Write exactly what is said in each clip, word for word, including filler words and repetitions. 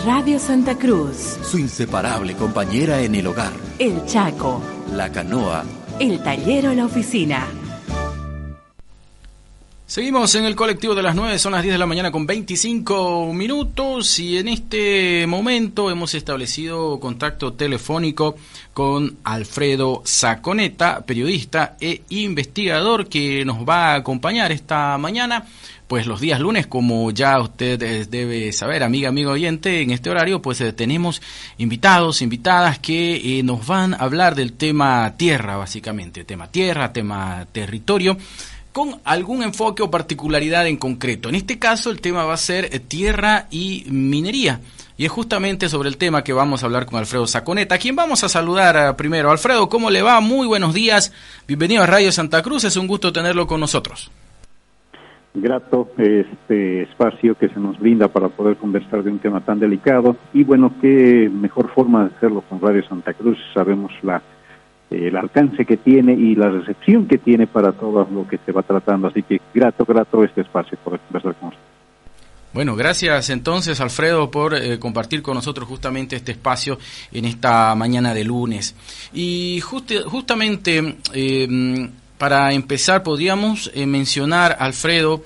Radio Santa Cruz, su inseparable compañera en el hogar, el Chaco, la canoa, el taller o la oficina. Seguimos en el colectivo de las nueve, son las diez de la mañana con veinticinco minutos y en este momento hemos establecido contacto telefónico con Alfredo Saconeta, periodista e investigador que nos va a acompañar esta mañana. Pues los días lunes, como ya usted debe saber, amiga, amigo oyente, en este horario pues eh, tenemos invitados, invitadas que eh, nos van a hablar del tema tierra, básicamente, tema tierra, tema territorio, con algún enfoque o particularidad en concreto. En este caso el tema va a ser eh, tierra y minería, y es justamente sobre el tema que vamos a hablar con Alfredo Saconeta, a quien vamos a saludar uh, primero. Alfredo, ¿cómo le va? Muy buenos días, bienvenido a Radio Santa Cruz, es un gusto tenerlo con nosotros. Grato este espacio que se nos brinda para poder conversar de un tema tan delicado, y bueno, qué mejor forma de hacerlo con Radio Santa Cruz. Sabemos la eh, el alcance que tiene y la recepción que tiene para todo lo que se va tratando, así que grato, grato este espacio poder conversar con usted. Bueno, gracias entonces, Alfredo, por eh, compartir con nosotros justamente este espacio en esta mañana de lunes. Y just, justamente eh, para empezar, podríamos eh, mencionar, Alfredo,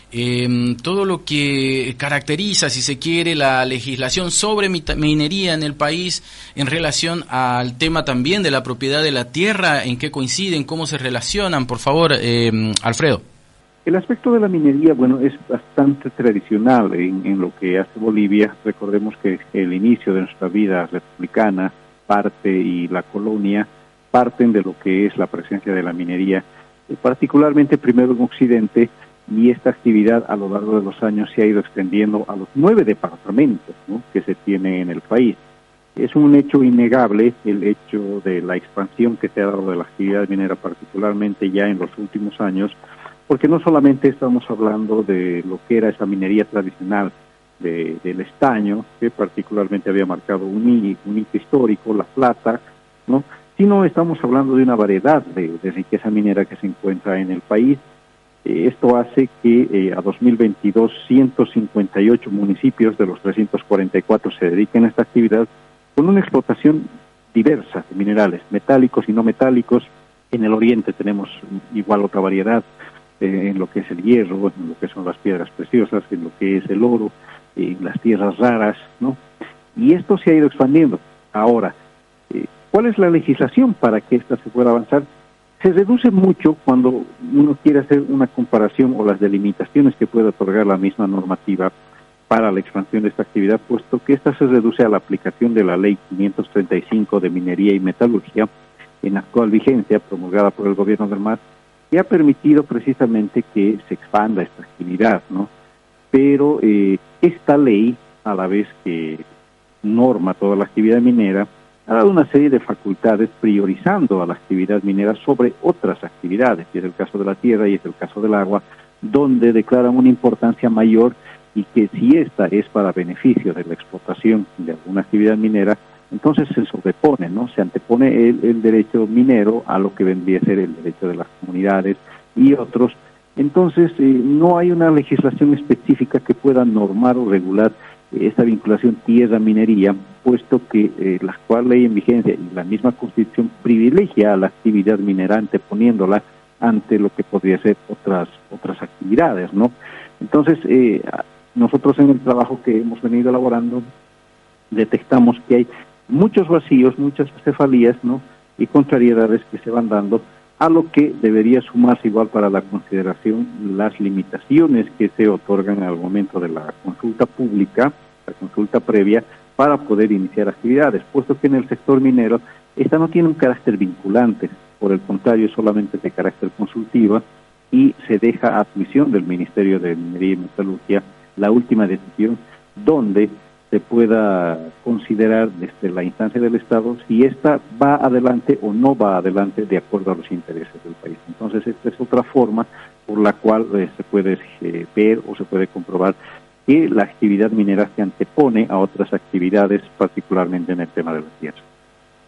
eh, todo lo que caracteriza, si se quiere, la legislación sobre minería en el país en relación al tema también de la propiedad de la tierra, en qué coinciden, cómo se relacionan, por favor, eh, Alfredo. El aspecto de la minería, bueno, es bastante tradicional en, en lo que hace Bolivia. Recordemos que el inicio de nuestra vida republicana parte y la colonia parten de lo que es la presencia de la minería, particularmente primero en Occidente, y esta actividad a lo largo de los años se ha ido extendiendo a los nueve departamentos, ¿no?, que se tiene en el país. Es un hecho innegable el hecho de la expansión que se ha dado de la actividad minera, particularmente ya en los últimos años, porque no solamente estamos hablando de lo que era esa minería tradicional de, del estaño, que particularmente había marcado un, un hito histórico, la plata, ¿no?, sino estamos hablando de una variedad de, de riqueza minera que se encuentra en el país. Eh, esto hace que eh, a dos mil veintidós ciento cincuenta y ocho municipios de los trescientos cuarenta y cuatro se dediquen a esta actividad con una explotación diversa de minerales, metálicos y no metálicos. En el oriente tenemos igual otra variedad, eh, en lo que es el hierro, en lo que son las piedras preciosas, en lo que es el oro, en las tierras raras, ¿no? Y esto se ha ido expandiendo. Ahora, eh, ¿cuál es la legislación para que ésta se pueda avanzar? Se reduce mucho cuando uno quiere hacer una comparación o las delimitaciones que puede otorgar la misma normativa para la expansión de esta actividad, puesto que esta se reduce a la aplicación de la Ley quinientos treinta y cinco de Minería y Metalurgia, en actual vigencia, promulgada por el Gobierno del M A S, que ha permitido precisamente que se expanda esta actividad, ¿no? Pero eh, esta ley, a la vez que norma toda la actividad minera, ha dado una serie de facultades priorizando a la actividad minera sobre otras actividades, y es el caso de la tierra y es el caso del agua, donde declaran una importancia mayor, y que si esta es para beneficio de la explotación de alguna actividad minera, entonces se sobrepone, ¿no? Se antepone el, el derecho minero a lo que vendría a ser el derecho de las comunidades y otros. Entonces eh, no hay una legislación específica que pueda normar o regular esta vinculación tierra-minería, puesto que eh, la actual ley en vigencia y la misma Constitución privilegia a la actividad minera, anteponiéndola ante lo que podría ser otras otras actividades, ¿no? Entonces, eh, nosotros en el trabajo que hemos venido elaborando detectamos que hay muchos vacíos, muchas cefalías, ¿no?, y contrariedades que se van dando, a lo que debería sumarse igual para la consideración las limitaciones que se otorgan al momento de la consulta pública, la consulta previa, para poder iniciar actividades, puesto que en el sector minero esta no tiene un carácter vinculante, por el contrario, solamente de carácter consultiva, y se deja a admisión del Ministerio de Minería y Metalurgia la última decisión, donde se pueda considerar desde la instancia del Estado si ésta va adelante o no va adelante de acuerdo a los intereses del país. Entonces, esta es otra forma por la cual eh, se puede eh, ver o se puede comprobar que la actividad minera se antepone a otras actividades, particularmente en el tema de la tierra.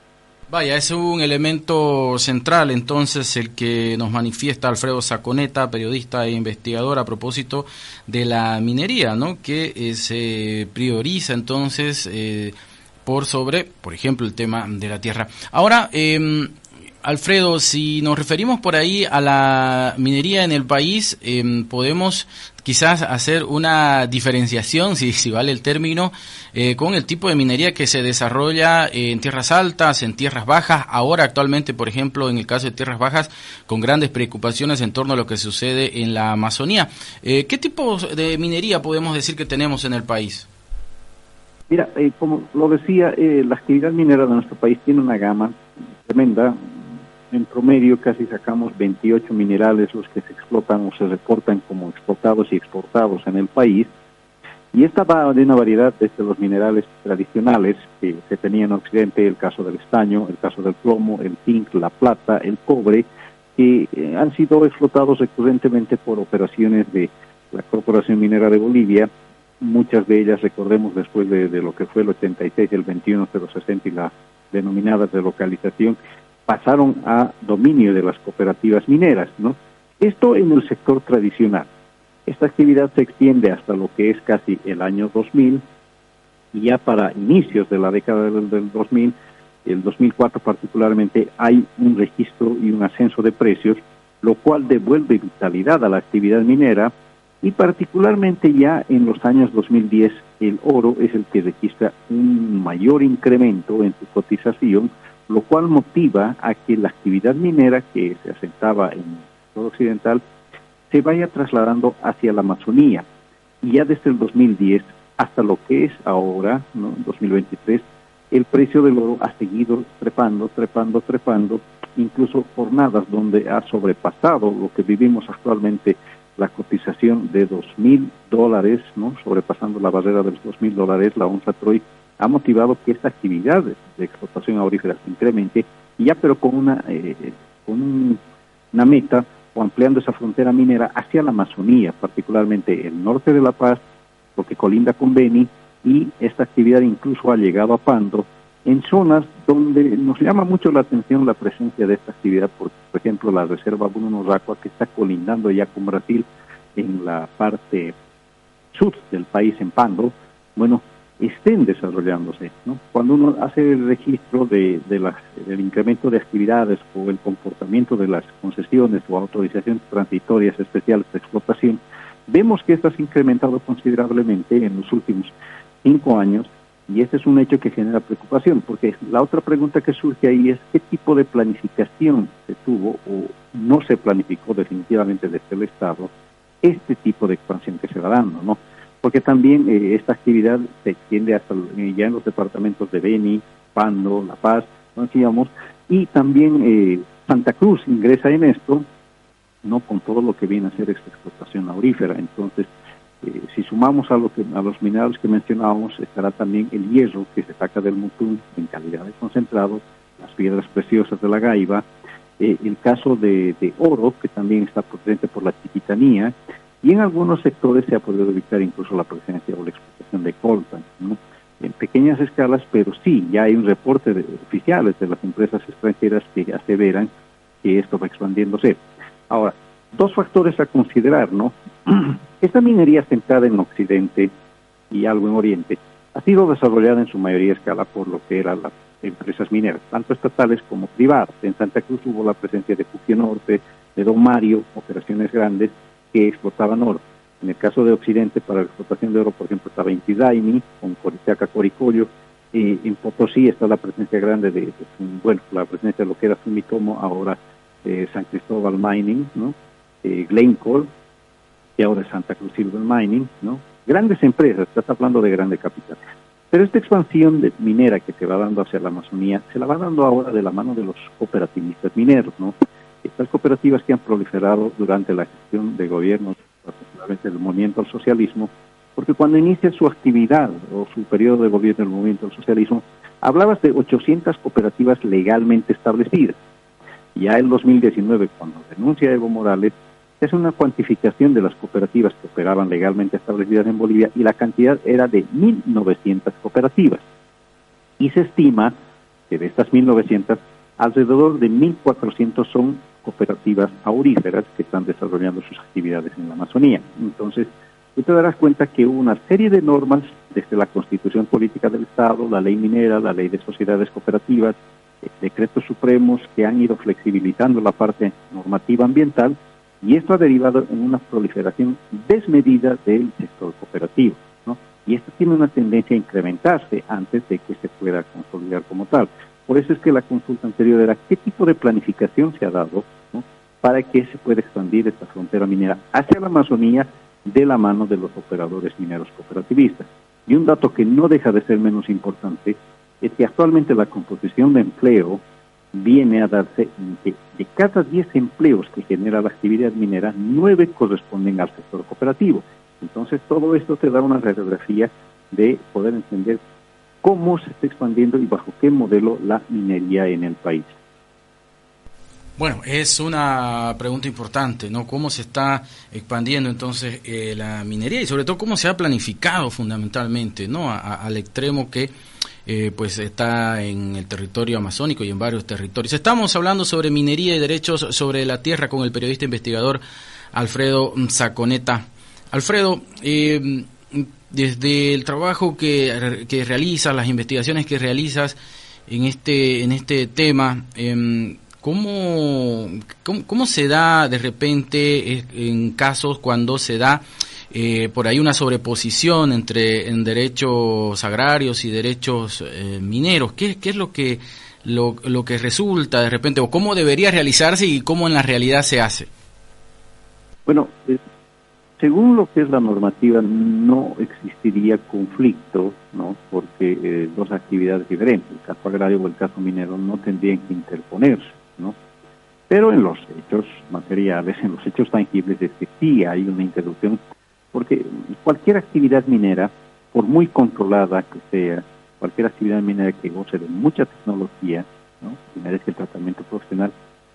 Vaya, es un elemento central entonces el que nos manifiesta Alfredo Saconeta, periodista e investigador, a propósito de la minería, ¿no? Que eh, se prioriza entonces eh, por sobre, por ejemplo, el tema de la tierra. Ahora, eh, Alfredo, si nos referimos por ahí a la minería en el país, eh, podemos quizás hacer una diferenciación, si, si vale el término, eh, con el tipo de minería que se desarrolla en tierras altas, en tierras bajas. Ahora actualmente, por ejemplo, en el caso de tierras bajas, con grandes preocupaciones en torno a lo que sucede en la Amazonía. Eh, ¿Qué tipo de minería podemos decir que tenemos en el país? Mira, eh, como lo decía, eh, la actividad minera de nuestro país tiene una gama tremenda. En promedio casi sacamos veintiocho minerales los que se explotan o se reportan como explotados y exportados en el país. Y esta va de una variedad desde los minerales tradicionales que se tenían en Occidente, el caso del estaño, el caso del plomo, el zinc, la plata, el cobre, que eh, han sido explotados recurrentemente por operaciones de la Corporación Minera de Bolivia, muchas de ellas, recordemos, después de, de lo que fue el ochenta y seis, el veintiuno cero sesenta y la denominada relocalización, pasaron a dominio de las cooperativas mineras, ¿no? Esto en el sector tradicional. Esta actividad se extiende hasta lo que es casi el año dos mil, y ya para inicios de la década del, del dos mil, el dos mil cuatro particularmente, hay un registro y un ascenso de precios, lo cual devuelve vitalidad a la actividad minera, y particularmente ya en los años dos mil diez, el oro es el que registra un mayor incremento en su cotización, lo cual motiva a que la actividad minera que se asentaba en el sector occidental se vaya trasladando hacia la Amazonía. Y ya desde el dos mil diez hasta lo que es ahora, ¿no?, dos mil veintitrés, el precio del oro ha seguido trepando, trepando, trepando, incluso jornadas donde ha sobrepasado lo que vivimos actualmente, la cotización de dos mil dólares, ¿no?, sobrepasando la barrera de los dos mil dólares, la onza Troy, ha motivado que esta actividad de explotación aurífera se incremente, y ya pero con una eh, con un, una meta o ampliando esa frontera minera hacia la Amazonía, particularmente el norte de La Paz, porque colinda con Beni, y esta actividad incluso ha llegado a Pando, en zonas donde nos llama mucho la atención la presencia de esta actividad, por, por ejemplo la reserva Bruno Racua, que está colindando ya con Brasil en la parte sur del país, en Pando, bueno, estén desarrollándose, ¿no? Cuando uno hace el registro de, de las, del incremento de actividades o el comportamiento de las concesiones o autorizaciones transitorias especiales de explotación, vemos que esto se ha incrementado considerablemente en los últimos cinco años, y este es un hecho que genera preocupación, porque la otra pregunta que surge ahí es qué tipo de planificación se tuvo o no se planificó definitivamente desde el Estado este tipo de expansión que se va dando, ¿no? Porque también eh, esta actividad se extiende hasta eh, ya en los departamentos de Beni, Pando, La Paz, ¿no?, decíamos, y también eh, Santa Cruz ingresa en esto, no con todo lo que viene a ser esta explotación aurífera. Entonces, eh, si sumamos a, lo que, a los minerales que mencionábamos, estará también el hierro que se saca del Mutún en calidad de concentrado, las piedras preciosas de la Gaiba, eh, el caso de, de oro, que también está presente por la Chiquitanía, y en algunos sectores se ha podido evitar incluso la presencia o la explotación de coltan, ¿no?, en pequeñas escalas, pero sí, ya hay un reporte de oficiales de las empresas extranjeras que aseveran que esto va expandiéndose. Ahora, dos factores a considerar, ¿no? Esta minería centrada en Occidente y algo en Oriente ha sido desarrollada en su mayoría escala por lo que eran las empresas mineras, tanto estatales como privadas. En Santa Cruz hubo la presencia de Puquio Norte, de Don Mario, operaciones grandes que explotaban oro. En el caso de Occidente, para la explotación de oro, por ejemplo, estaba Intidaimi, con Corichaca, Coricollo. Eh, en Potosí está la presencia grande de, de, bueno, la presencia de lo que era Sumitomo, ahora eh, San Cristóbal Mining, ¿no? Eh, Glencore, y ahora Santa Cruz Silver Mining, ¿no? Grandes empresas, estás hablando de grande capital. Pero esta expansión de minera que se va dando hacia la Amazonía, se la va dando ahora de la mano de los cooperativistas mineros, ¿no? Estas cooperativas que han proliferado durante la gestión de gobiernos, particularmente del movimiento al socialismo, porque cuando inicia su actividad o su periodo de gobierno del movimiento al socialismo, hablabas de ochocientas cooperativas legalmente establecidas. Ya en dos mil diecinueve, cuando denuncia Evo Morales, se hace una cuantificación de las cooperativas que operaban legalmente establecidas en Bolivia, y la cantidad era de mil novecientas cooperativas. Y se estima que de estas mil novecientas, alrededor de mil cuatrocientas son cooperativas auríferas que están desarrollando sus actividades en la Amazonía. Entonces, tú te darás cuenta que hubo una serie de normas, desde la Constitución Política del Estado, la Ley Minera, la Ley de Sociedades Cooperativas, decretos supremos que han ido flexibilizando la parte normativa ambiental, y esto ha derivado en una proliferación desmedida del sector cooperativo, ¿no? Y esto tiene una tendencia a incrementarse antes de que se pueda consolidar como tal. Por eso es que la consulta anterior era qué tipo de planificación se ha dado, ¿no?, para que se pueda expandir esta frontera minera hacia la Amazonía de la mano de los operadores mineros cooperativistas. Y un dato que no deja de ser menos importante es que actualmente la composición de empleo viene a darse en que de cada diez empleos que genera la actividad minera, nueve corresponden al sector cooperativo. Entonces todo esto te da una radiografía de poder entender cómo se está expandiendo y bajo qué modelo la minería en el país. Bueno, es una pregunta importante, ¿no? ¿Cómo se está expandiendo entonces eh, la minería y sobre todo cómo se ha planificado fundamentalmente, ¿no? A, a, al extremo que eh, pues está en el territorio amazónico y en varios territorios. Estamos hablando sobre minería y derechos sobre la tierra con el periodista investigador Alfredo Saconeta. Alfredo, eh, desde el trabajo que, que realizas, las investigaciones que realizas en este en este tema, eh, ¿Cómo, cómo, ¿Cómo se da de repente en casos cuando se da eh, por ahí una sobreposición entre en derechos agrarios y derechos eh, mineros? ¿Qué, qué es lo que lo, lo que resulta de repente o cómo debería realizarse y cómo en la realidad se hace? Bueno, eh, según lo que es la normativa no existiría conflicto, ¿no? Porque eh, dos actividades diferentes, el caso agrario o el caso minero, no tendrían que interponerse, ¿no? Pero en los hechos materiales, en los hechos tangibles, es que sí hay una interrupción, porque cualquier actividad minera, por muy controlada que sea, cualquier actividad minera que goce de mucha tecnología, ¿no?, y merece el tratamiento profesional,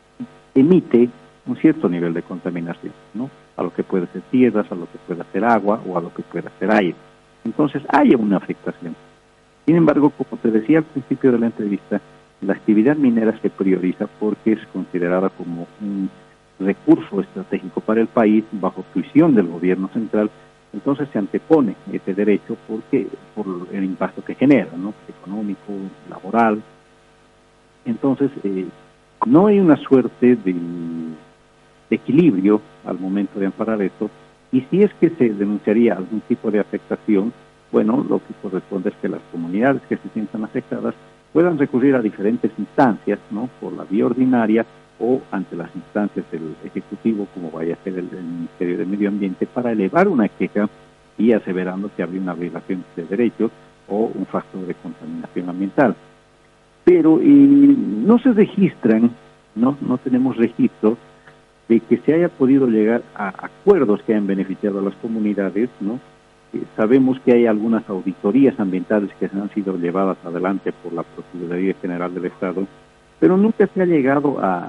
emite un cierto nivel de contaminación, ¿no?, a lo que puede ser tierras, a lo que puede ser agua o a lo que puede ser aire. Entonces hay una afectación. Sin embargo, como te decía al principio de la entrevista, la actividad minera se prioriza porque es considerada como un recurso estratégico para el país bajo tuición del gobierno central. Entonces se antepone ese derecho porque por el impacto que genera, ¿no?, económico, laboral. Entonces eh, no hay una suerte de, de equilibrio al momento de amparar esto, y si es que se denunciaría algún tipo de afectación, bueno, lo que corresponde es que las comunidades que se sientan afectadas puedan recurrir a diferentes instancias, ¿no?, por la vía ordinaria o ante las instancias del Ejecutivo, como vaya a ser el, el Ministerio de Medio Ambiente, para elevar una queja y aseverando que habría una violación de derechos o un factor de contaminación ambiental. Pero eh, no se registran, no, no tenemos registro de que se haya podido llegar a acuerdos que hayan beneficiado a las comunidades, ¿no? Sabemos que hay algunas auditorías ambientales que han sido llevadas adelante por la Procuraduría General del Estado, pero nunca se ha llegado a,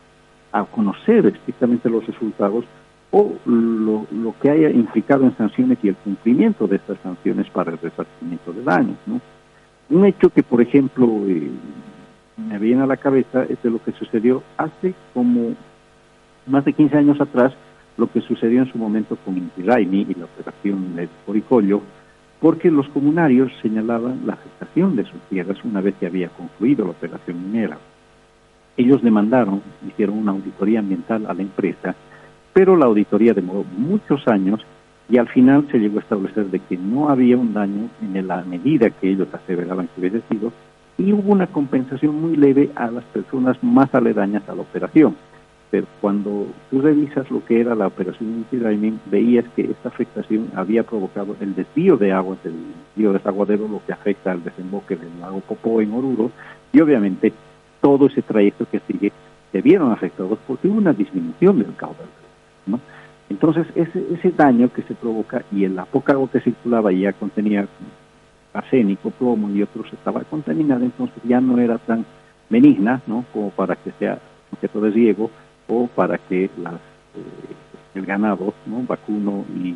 a conocer estrictamente los resultados o lo, lo que haya implicado en sanciones y el cumplimiento de estas sanciones para el resarcimiento de daños, ¿no? Un hecho que, por ejemplo, eh, me viene a la cabeza es de lo que sucedió hace como más de quince años atrás, lo que sucedió en su momento con Inti Raymi y la operación de Coricollo, porque los comunarios señalaban la afectación de sus tierras una vez que había concluido la operación minera. Ellos demandaron, hicieron una auditoría ambiental a la empresa, pero la auditoría demoró muchos años y al final se llegó a establecer de que no había un daño en la medida que ellos aseveraban que hubiese sido, y hubo una compensación muy leve a las personas más aledañas a la operación. Pero cuando tú revisas lo que era la operación Inti Raymi, veías que esta afectación había provocado el desvío de aguas del río Desaguadero, lo que afecta al desemboque del lago Popó en Oruro, y obviamente todo ese trayecto que sigue se vieron afectados porque hubo una disminución del caudal, ¿no? Entonces ese, ese daño que se provoca, y en la poca agua que circulaba ya contenía arsénico, plomo y otros estaba contaminada, entonces ya no era tan benigna, ¿no?, como para que sea objeto de riego o para que las, eh, el ganado, ¿no?, vacuno y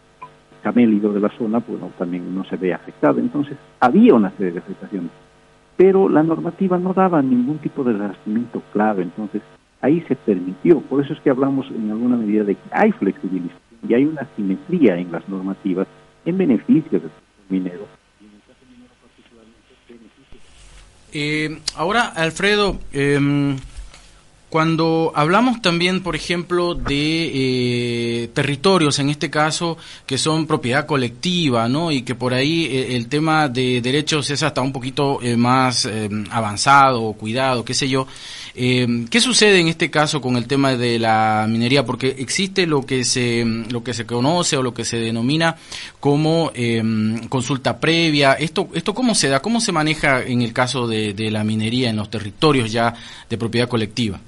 camélido de la zona, bueno, también no se vea afectado. Entonces había una serie de afectaciones. pero la normativa no daba ningún tipo de resarcimiento claro, entonces ahí se permitió. Por eso es que hablamos en alguna medida de que hay flexibilización y hay una simetría en las normativas en beneficio del sector minero. Eh, ahora, Alfredo, eh, cuando hablamos también, por ejemplo, de eh, territorios, en este caso, que son propiedad colectiva, ¿no? Y que por ahí eh, el tema de derechos es hasta un poquito eh, más eh, avanzado, cuidado, qué sé yo. Eh, ¿Qué sucede en este caso con el tema de la minería? Porque existe lo que se lo que se conoce o lo que se denomina como eh, consulta previa. ¿Esto esto cómo se da? ¿Cómo se maneja en el caso de, de la minería en los territorios ya de propiedad colectiva?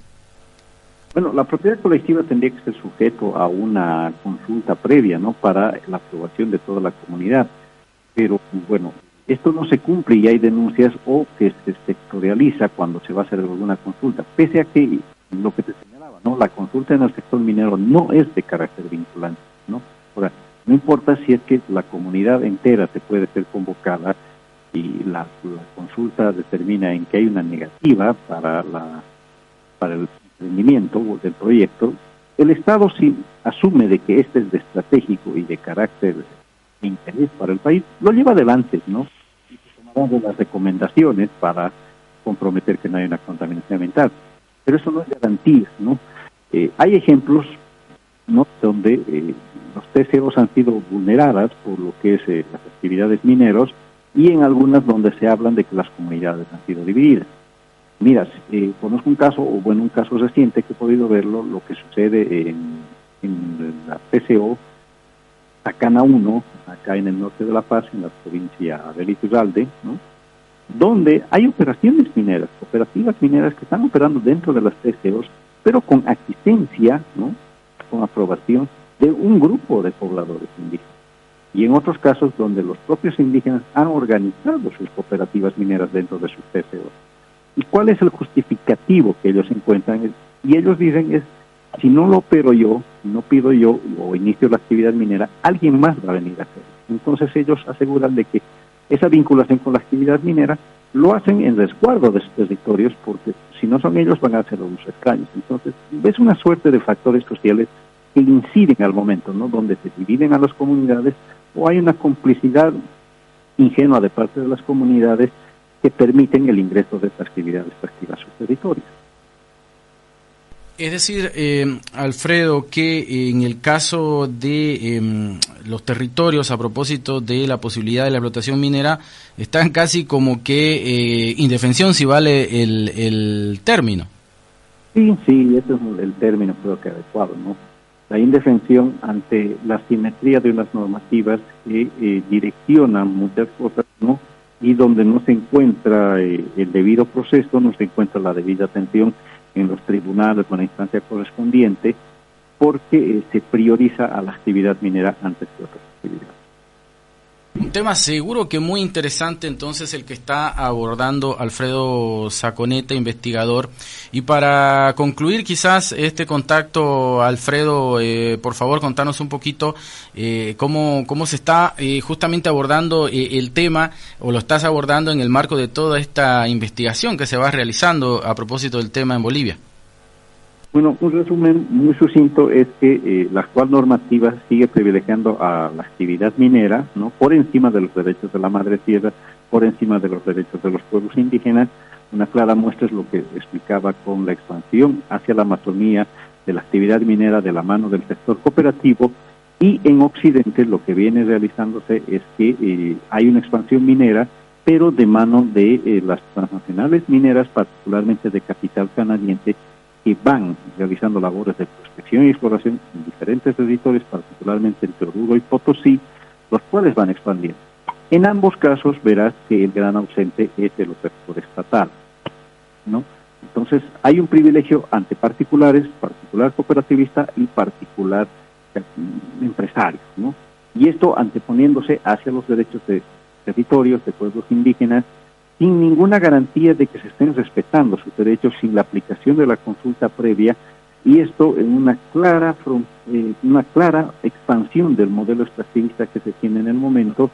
Bueno, la propiedad colectiva tendría que ser sujeto a una consulta previa, ¿no?, para la aprobación de toda la comunidad. Pero, bueno, esto no se cumple y hay denuncias o que se sectorializa cuando se va a hacer alguna consulta, pese a que lo que te señalaba, ¿no?, la consulta en el sector minero no es de carácter vinculante, ¿no? Ahora, no importa si es que la comunidad entera se puede ser convocada y la, la consulta determina en que hay una negativa para la para el rendimiento del proyecto, el Estado sí asume de que este es de estratégico y de carácter de interés para el país, lo lleva adelante, ¿no? Y se tomarán de las recomendaciones para comprometer que no haya una contaminación ambiental. Pero eso no es garantía, ¿no? Eh, hay ejemplos, ¿no?, donde eh, los T C Os han sido vulneradas por lo que es eh, las actividades mineros y en algunas donde se hablan de que las comunidades han sido divididas. Mira, eh, conozco un caso, o bueno, un caso reciente que he podido verlo, lo que sucede en, en la P C O Tacana uno, acá en el norte de La Paz, en la provincia de Lizurralde, ¿no?, donde hay operaciones mineras, operativas mineras que están operando dentro de las P C Os, pero con asistencia, ¿no?, con aprobación de un grupo de pobladores indígenas. Y en otros casos donde los propios indígenas han organizado sus cooperativas mineras dentro de sus P C Os. ¿Y cuál es el justificativo que ellos encuentran? Y ellos dicen es, si no lo opero yo, si no pido yo o inicio la actividad minera, alguien más va a venir a hacerlo. Entonces ellos aseguran de que esa vinculación con la actividad minera lo hacen en resguardo de sus territorios, porque si no son ellos van a ser los extraños. Entonces es una suerte de factores sociales que inciden al momento, ¿no?, donde se dividen a las comunidades o hay una complicidad ingenua de parte de las comunidades que permiten el ingreso de estas actividades extractivas a sus territorios. Es decir, eh, Alfredo, que en el caso de eh, los territorios, a propósito de la posibilidad de la explotación minera, están casi como que eh, indefensión, si vale el, el término. Sí, sí, ese es el término creo que adecuado, ¿no? La indefensión ante la simetría de unas normativas que eh, direccionan muchas cosas, ¿no?, y donde no se encuentra eh, el debido proceso, no se encuentra la debida atención en los tribunales o en la instancia correspondiente, porque eh, se prioriza a la actividad minera antes que otras actividades. Un tema seguro que muy interesante entonces el que está abordando Alfredo Saconeta, investigador. Y para concluir quizás este contacto, Alfredo, eh, por favor contanos un poquito eh, cómo, cómo se está eh, justamente abordando eh, el tema, o lo estás abordando en el marco de toda esta investigación que se va realizando a propósito del tema en Bolivia. Bueno, un resumen muy sucinto es que eh, la actual normativa sigue privilegiando a la actividad minera, ¿no?, por encima de los derechos de la madre tierra, por encima de los derechos de los pueblos indígenas. Una clara muestra es lo que explicaba con la expansión hacia la Amazonía de la actividad minera de la mano del sector cooperativo, y en Occidente lo que viene realizándose es que eh, hay una expansión minera, pero de mano de eh, las transnacionales mineras, particularmente de capital canadiense, que van realizando labores de prospección y exploración en diferentes territorios, particularmente entre Oruro y Potosí, los cuales van expandiendo. En ambos casos verás que el gran ausente es el operador estatal, ¿no? Entonces hay un privilegio ante particulares, particular cooperativista y particular empresario, ¿no? Y esto anteponiéndose hacia los derechos de territorios, de pueblos indígenas, sin ninguna garantía de que se estén respetando sus derechos, sin la aplicación de la consulta previa, y esto en una clara eh, una clara expansión del modelo extractivista que se tiene en el momento,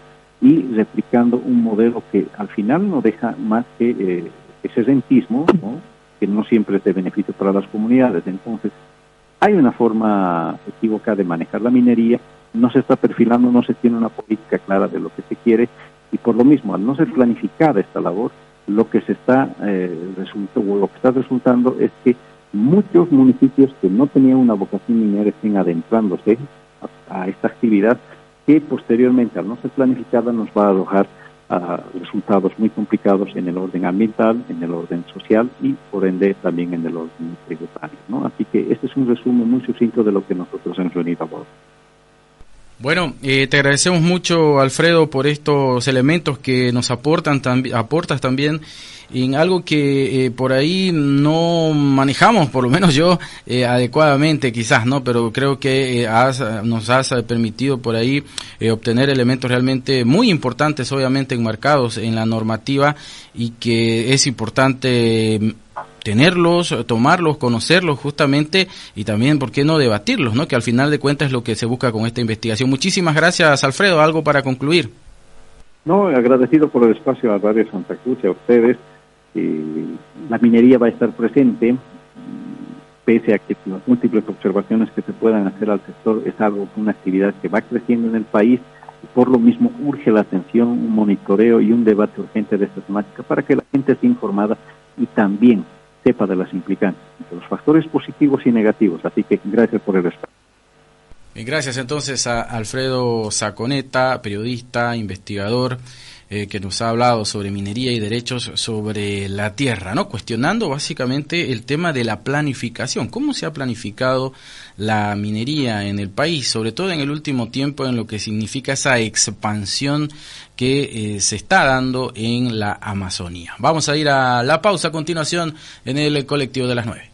y replicando un modelo que al final no deja más que eh, ese rentismo, ¿no?, que no siempre es de beneficio para las comunidades. Entonces, hay una forma equívoca de manejar la minería, no se está perfilando, no se tiene una política clara de lo que se quiere, y por lo mismo, al no ser planificada esta labor, lo que se está eh, resulta, o lo que está resultando es que muchos municipios que no tenían una vocación minera estén adentrándose a, a esta actividad, que posteriormente, al no ser planificada, nos va a arrojar a resultados muy complicados en el orden ambiental, en el orden social y, por ende, también en el orden tributario, ¿no? Así que este es un resumen muy sucinto de lo que nosotros hemos venido a abordar. Bueno, eh, te agradecemos mucho, Alfredo, por estos elementos que nos aportan tambi- aportas también en algo que eh, por ahí no manejamos, por lo menos yo, eh, adecuadamente quizás, ¿no? Pero creo que eh, has, nos has permitido por ahí eh, obtener elementos realmente muy importantes, obviamente enmarcados en la normativa, y que es importante eh, tenerlos, tomarlos, conocerlos justamente, y también, ¿por qué no debatirlos, ¿no? Que al final de cuentas es lo que se busca con esta investigación. Muchísimas gracias, Alfredo. ¿Algo para concluir? No, agradecido por el espacio a Radio Santa Cruz y a ustedes. Eh, la minería va a estar presente, pese a que las múltiples observaciones que se puedan hacer al sector, es algo, una actividad que va creciendo en el país, y por lo mismo urge la atención, un monitoreo y un debate urgente de esta temática para que la gente esté informada y también sepa de las implicancias, de los factores positivos y negativos. Así que gracias por el espacio. Gracias entonces a Alfredo Saconeta, periodista, investigador, eh, que nos ha hablado sobre minería y derechos sobre la tierra, ¿no? Cuestionando básicamente el tema de la planificación, cómo se ha planificado la minería en el país, sobre todo en el último tiempo, en lo que significa esa expansión que eh, se está dando en la Amazonía. Vamos a ir a la pausa a continuación en el colectivo de las nueve.